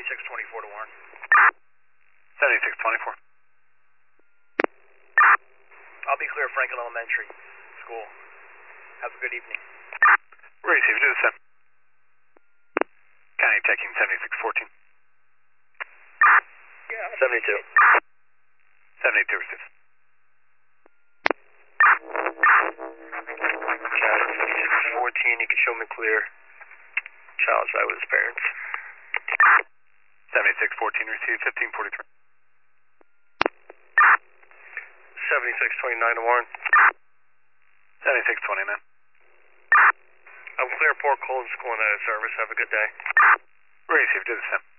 7624 to Warren. 7624. I'll be clear, Franklin Elementary School. Have a good evening. Receive, do the same. County checking 7614. Yeah. 72. 72 receives. County 7614, you can show me clear. Child side with his parents. 7614 received, 1543. 7629 to Warren. 7629. I'm clear, Port Colton School and out of service. Have a good day. Receive, do the same.